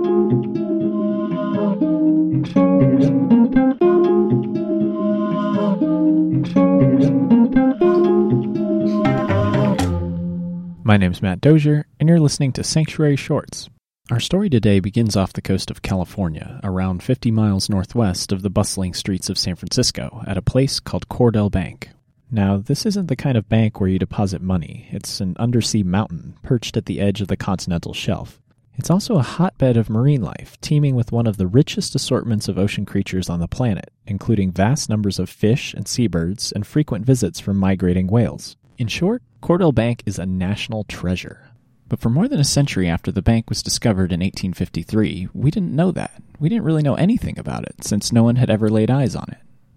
My name's Matt Dozier, and you're listening to Sanctuary Shorts. Our story today begins off the coast of California, around 50 miles northwest of the bustling streets of San Francisco, at a place called Cordell Bank. Now, this isn't the kind of bank where you deposit money. It's an undersea mountain perched at the edge of the continental shelf. It's also a hotbed of marine life, teeming with one of the richest assortments of ocean creatures on the planet, including vast numbers of fish and seabirds and frequent visits from migrating whales. In short, Cordell Bank is a national treasure. But for more than a century after the bank was discovered in 1853, we didn't know that. We didn't really know anything about it, since no one had ever laid eyes on it.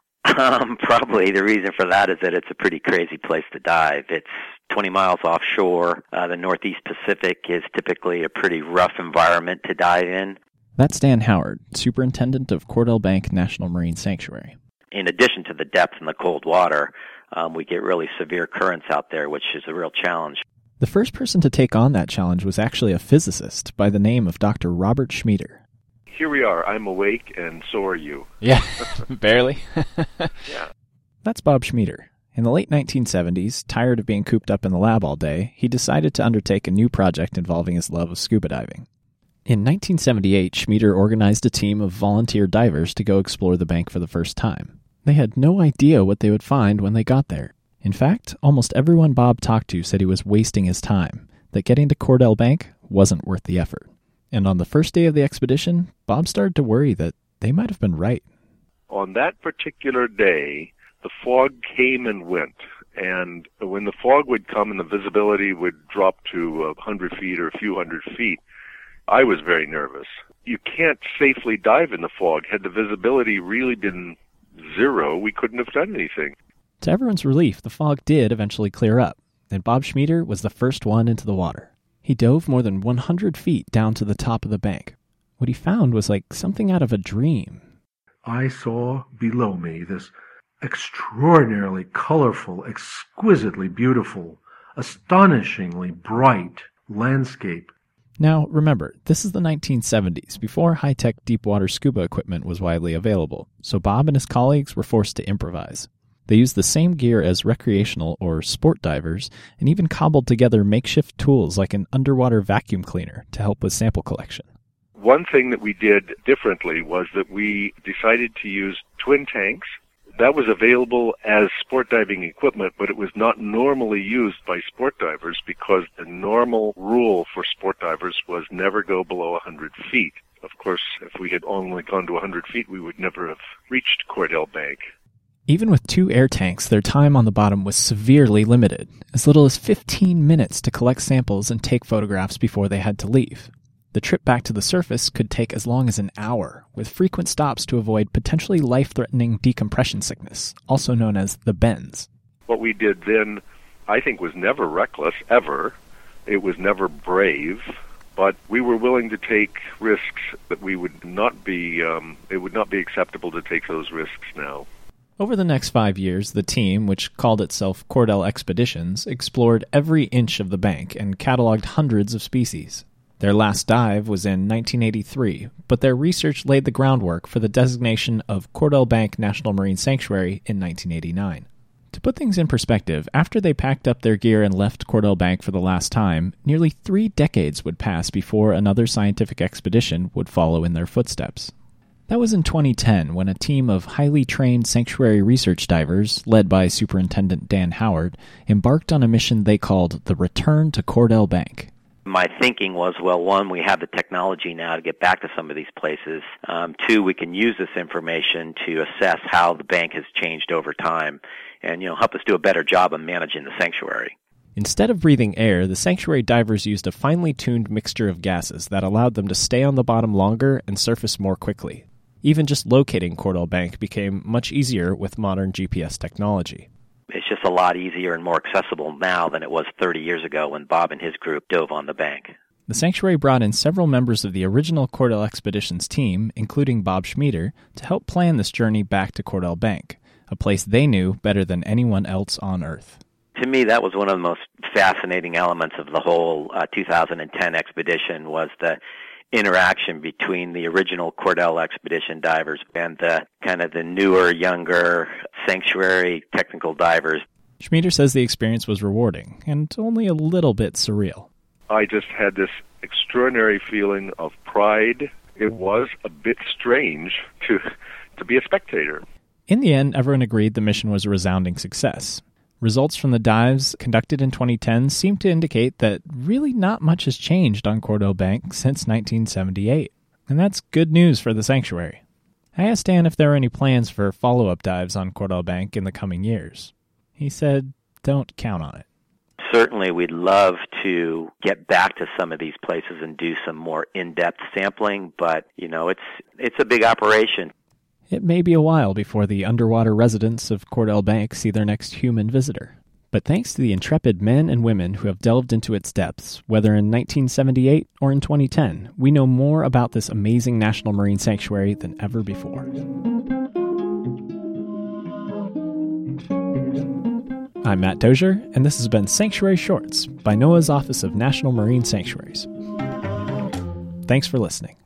Probably the reason for that is that it's a pretty crazy place to dive. It's 20 miles offshore. The Northeast Pacific is typically a pretty rough environment to dive in. That's Dan Howard, superintendent of Cordell Bank National Marine Sanctuary. In addition to the depth and the cold water, we get really severe currents out there, which is a real challenge. The first person to take on that challenge was actually a physicist by the name of Dr. Robert Schmieder. Here we are. I'm awake, and so are you. Yeah, barely. Yeah. That's Bob Schmieder. In the late 1970s, tired of being cooped up in the lab all day, he decided to undertake a new project involving his love of scuba diving. In 1978, Schmieder organized a team of volunteer divers to go explore the bank for the first time. They had no idea what they would find when they got there. In fact, almost everyone Bob talked to said he was wasting his time, that getting to Cordell Bank wasn't worth the effort. And on the first day of the expedition, Bob started to worry that they might have been right. On that particular day, the fog came and went. And when the fog would come and the visibility would drop to 100 feet or a few hundred feet, I was very nervous. You can't safely dive in the fog. Had the visibility really been zero, we couldn't have done anything. To everyone's relief, the fog did eventually clear up, and Bob Schmieder was the first one into the water. He dove more than 100 feet down to the top of the bank. What he found was like something out of a dream. I saw below me this extraordinarily colorful, exquisitely beautiful, astonishingly bright landscape. Now, remember, this is the 1970s, before high-tech deep-water scuba equipment was widely available, so Bob and his colleagues were forced to improvise. They used the same gear as recreational or sport divers, and even cobbled together makeshift tools like an underwater vacuum cleaner to help with sample collection. One thing that we did differently was that we decided to use twin tanks. That was available as sport diving equipment, but it was not normally used by sport divers because the normal rule for sport divers was never go below 100 feet. Of course, if we had only gone to 100 feet, we would never have reached Cordell Bank. Even with 2 air tanks, their time on the bottom was severely limited, as little as 15 minutes to collect samples and take photographs before they had to leave. The trip back to the surface could take as long as an hour, with frequent stops to avoid potentially life-threatening decompression sickness, also known as the bends. What we did then, I think, was never reckless, ever. It was never brave, but we were willing to take risks that we would not be, it would not be acceptable to take those risks now. Over the next 5 years, the team, which called itself Cordell Expeditions, explored every inch of the bank and cataloged hundreds of species. Their last dive was in 1983, but their research laid the groundwork for the designation of Cordell Bank National Marine Sanctuary in 1989. To put things in perspective, after they packed up their gear and left Cordell Bank for the last time, nearly 3 decades would pass before another scientific expedition would follow in their footsteps. That was in 2010 when a team of highly trained sanctuary research divers, led by Superintendent Dan Howard, embarked on a mission they called the Return to Cordell Bank. My thinking was, well, 1, we have the technology now to get back to some of these places. 2, we can use this information to assess how the bank has changed over time and, help us do a better job of managing the sanctuary. Instead of breathing air, the sanctuary divers used a finely tuned mixture of gases that allowed them to stay on the bottom longer and surface more quickly. Even just locating Cordell Bank became much easier with modern GPS technology. It's just a lot easier and more accessible now than it was 30 years ago when Bob and his group dove on the bank. The sanctuary brought in several members of the original Cordell Expeditions team, including Bob Schmieder, to help plan this journey back to Cordell Bank, a place they knew better than anyone else on Earth. To me, that was one of the most fascinating elements of the whole 2010 expedition was the interaction between the original Cordell expedition divers and the kind of the newer, younger sanctuary technical divers. Schmieder says the experience was rewarding and only a little bit surreal. I just had this extraordinary feeling of pride. It was a bit strange to be a spectator. In the end, everyone agreed the mission was a resounding success. Results from the dives conducted in 2010 seem to indicate that really not much has changed on Cordell Bank since 1978. And that's good news for the sanctuary. I asked Dan if there were any plans for follow-up dives on Cordell Bank in the coming years. He said, don't count on it. Certainly, we'd love to get back to some of these places and do some more in-depth sampling, but, it's a big operation. It may be a while before the underwater residents of Cordell Bank see their next human visitor. But thanks to the intrepid men and women who have delved into its depths, whether in 1978 or in 2010, we know more about this amazing national marine sanctuary than ever before. I'm Matt Dozier, and this has been Sanctuary Shorts by NOAA's Office of National Marine Sanctuaries. Thanks for listening.